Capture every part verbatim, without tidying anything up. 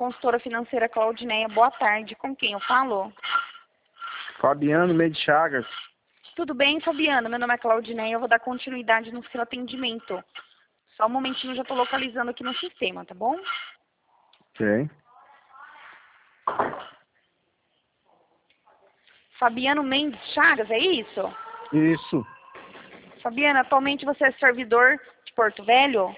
consultora financeira Claudineia. Boa tarde. Com quem eu falo? Fabiano Mendes Chagas. Tudo bem, Fabiano? Meu nome é Claudineia. Eu vou dar continuidade no seu atendimento. Só um momentinho, eu já estou localizando aqui no sistema, tá bom? Ok. Fabiano Mendes Chagas, é isso? Isso. Fabiano, atualmente você é servidor de Porto Velho?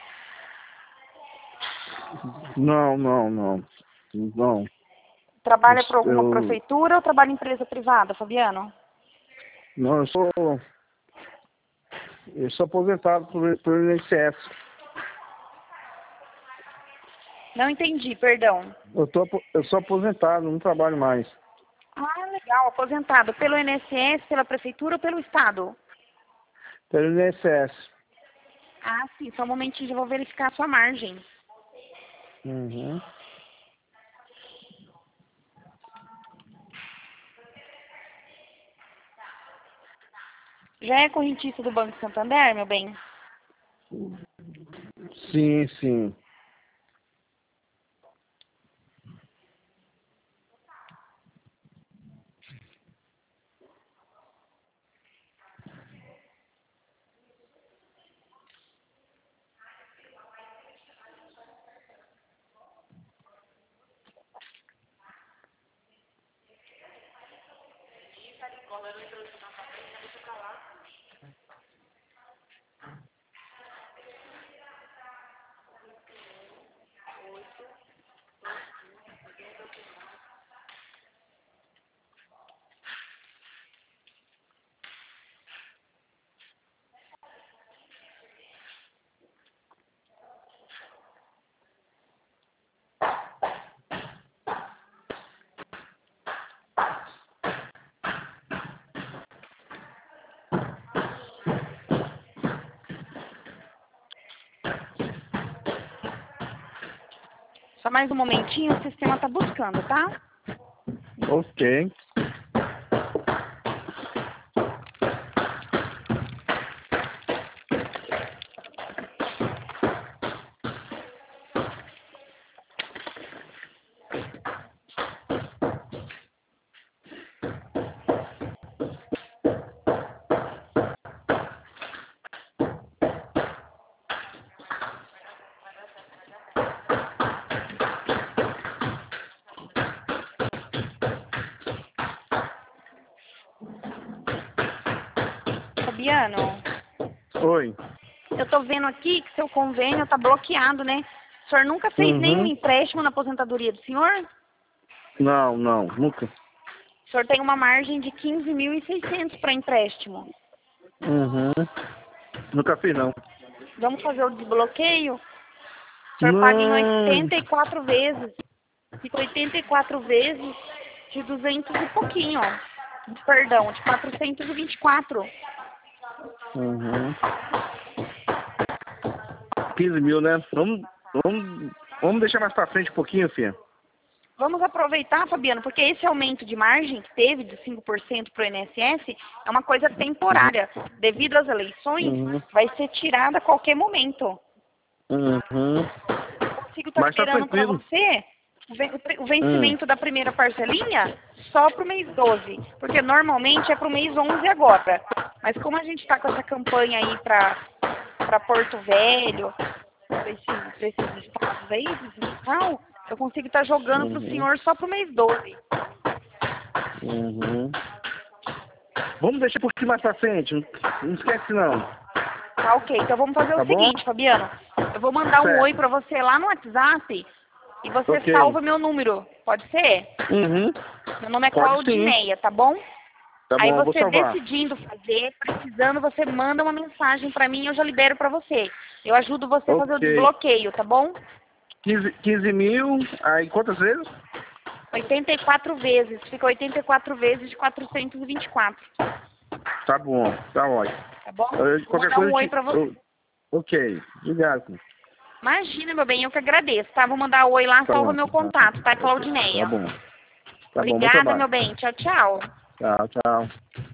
Não, não, não. Não. Trabalha para alguma Eu, prefeitura ou trabalha em empresa privada, Fabiano? não, eu sou. Eu sou aposentado por, por I N S S. Não entendi, perdão. Eu, tô, eu sou aposentado, não trabalho mais. Ah, legal, aposentado. Pelo I N S S, pela prefeitura ou pelo Estado? Pelo I N S S. Ah, sim, só um momentinho, já vou verificar a sua margem. Uhum. Já é correntista do Banco Santander, meu bem? Sim, sim. Só mais um momentinho, o sistema tá buscando, tá? Ok. Fabiano, Oi. eu tô vendo aqui que seu convênio tá bloqueado, né? O senhor nunca fez nenhum Uhum. empréstimo na aposentadoria do senhor? Não, não, nunca. O senhor tem uma margem de quinze mil e seiscentos para empréstimo. Uhum. Nunca fiz, não. Vamos fazer o desbloqueio? O senhor paga em Não. oitenta e quatro vezes. Fica oitenta e quatro vezes de duzentos e pouquinho, ó. Perdão, de quatrocentos e vinte e quatro. Uhum. quinze mil, né? Vamos, vamos, vamos deixar mais pra frente um pouquinho, filha. Vamos aproveitar, Fabiano, porque esse aumento de margem que teve de cinco por cento para o I N S S é uma coisa temporária. Devido às eleições, Uhum. vai ser tirada a qualquer momento. Uhum. Eu consigo estar Mas tá liberando para tranquilo. você o ven- o Hum. vencimento da primeira parcelinha só para o mês doze, porque normalmente é para o mês onze agora. Mas como a gente está com essa campanha aí para Porto Velho, para esses, pra esses estados aí, tal, eu consigo estar jogando para o Uhum. senhor só para o mês doze. Uhum. Vamos deixar um pouquinho mais pra frente. Não esquece, não. Tá ok, então vamos fazer Tá o bom? seguinte, Fabiano. Eu vou mandar um oi Certo. para você lá no WhatsApp e você Ok. salva meu número. Pode ser? Uhum. Meu nome é Pode sim. Claudineia, tá bom? Tá Aí bom, eu vou você salvar. decidindo fazer, precisando, você manda uma mensagem pra mim e eu já libero pra você. Eu ajudo você a fazer o Ok. desbloqueio, tá bom? quinze, quinze mil, aí quantas vezes? oitenta e quatro vezes, fica oitenta e quatro vezes de quatrocentos e vinte e quatro, Tá bom, tá ótimo. tá bom? Eu- Vou qualquer mandar coisa um eu oi te... pra você. eu- Ok, obrigado. Imagina, meu bem, eu que agradeço, tá? Vou mandar um oi lá, Tá salva bom, meu contato, tá, tá Claudineia? bom. Tá bom, bom Obrigada, trabalho. meu bem. Tchau, tchau. Tchau, tchau.